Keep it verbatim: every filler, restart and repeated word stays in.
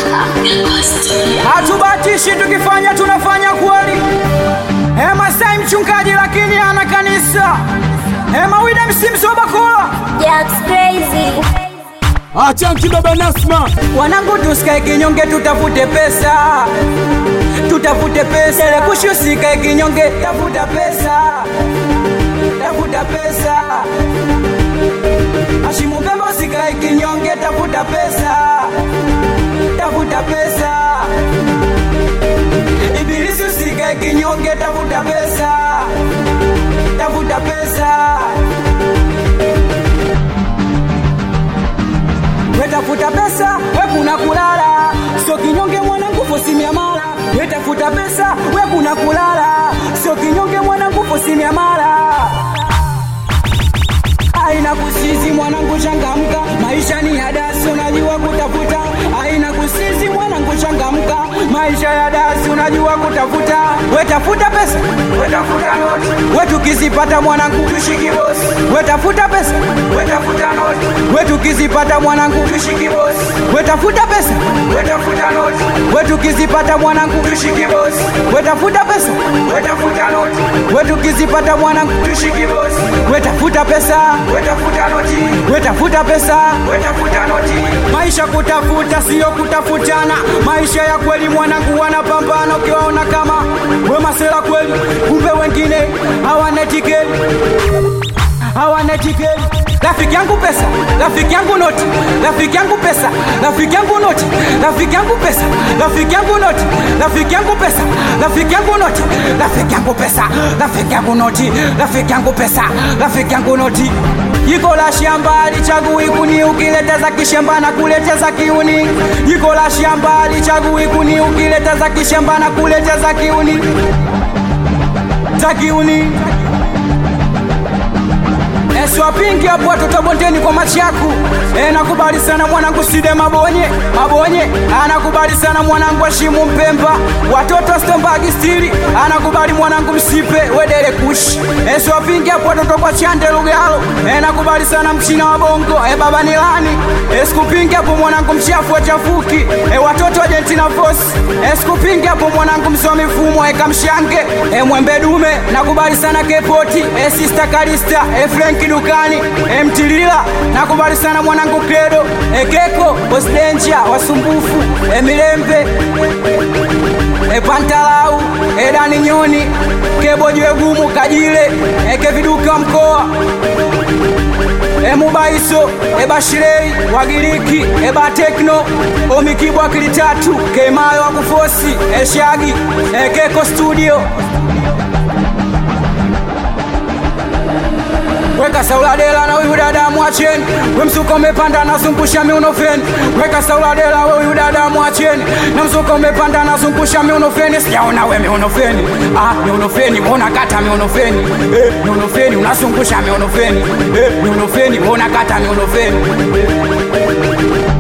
Hatubatishi, tukifanya tunafanya kweli. Ema sai mchungaji lakini ana kanisa. Ema wida msimsoba kola. Jack's crazy. Achanki baba Nasma. Wanangu tusikae kinyonge, tutafute pesa. Tutafute pesa. Ile kushusika kinyonge, tafuta pesa. Tafuta pesa. Ashimu bembo sikae kinyonge, tafuta pesa. Tafuta pesa. Ibilisi usikae kinyonge, tafuta pesa. Tafuta pesa. Wetafuta pesa, we kuna kulala. So kinyonge mwanangu fosimia mala. Wetafuta pesa, we kuna kulala. So kinyonge mwanangu fosimia mala. Aina kusizi mwanangu changamka. Maisha ni hadasi unajua kutafuta. Aina kusizi mwanangu changamka. Maisha ya dasi unajua kutafuta. Wetafuta pesa, wetafuta noti. Wetu kizipata mwanangu tushiki boss. Wetafuta pesa, wetafuta noti. Wetu kizipata mwanangu tushiki boss. Wetafuta pesa, wetafuta noti. Wetu kizipata mwanangu tushiki boss. Wetafuta pesa, wetafuta noti. Wetu kizipata mwanangu tushiki boss. Wetafuta pesa, wetafuta noti. Wetafuta pesa, wetafuta noti. Maisha kutafuta sio kutafutana. Maisha ya kweli mwanangu wanapambana. Ukiwaona kama wema sela kweli, kumbe wengine hawana tiketi. Hawana tiketi. Rafiki yangu pesa, rafiki yangu noti. Rafiki yangu pesa, rafiki yangu noti. Rafiki yangu pesa, rafiki yangu noti. Rafiki yangu pesa, rafiki yangu noti. Rafiki yangu pesa, rafiki yangu noti. Rafiki yangu pesa, rafiki yangu noti. Jiko la shamba alichagui kuni, ukileta za kishamba na kuleta za kiuni. Jiko la shamba alichagui kuni, ukileta za kishamba na kuleta za kiuni. Za kiuni. Eswa pingi hapo watoto bondeni kwa machi yako. E nakubali sana mwanangu Side Mabonye. Mabonye anakubali sana mwanangu Ashimu Mpemba. Watoto Stombagi stili anakubali mwanangu Msipe Wedele Kushi. Eswa pingi hapo watoto kwa Chande Lugalo. E nakubali sana Mchina wa Bongo. E baba Nilani. Esku pingi hapo mwanangu Mshafu wa Chafuki. E watoto wa Argentina Force. Esku pingi hapo mwanangu Msomi Fumo e Kamshange. E Mwembe Dume nakubali sana Kepoti. E Sister Kalista. E Frank dukani emtilila nakubali sana mwanangu Credo Ekeko Osdenja wasumbufu Emilembe Epantalau Edani Nyoni Kebojwe Gumu Kajile Ekeviduka mkoa Emubaiso Ebashirei Wagiriki Eba Tekno Omikibwa Kilitatu Kemayo Wakufosi Eshagi Ekeko Studio. Weka sauladela na huyu dada mwacheni. We msuko umepanda na zungusha miunofeni. Weka sauladela we huyu dada mwacheni. Na msuko umepanda na zungusha miunofeni. Sijaona we miunofeni. Ah miunofeni mbona kata miunofeni. Eh miunofeni unazungusha miunofeni. Eh miunofeni mbona kata miunofeni.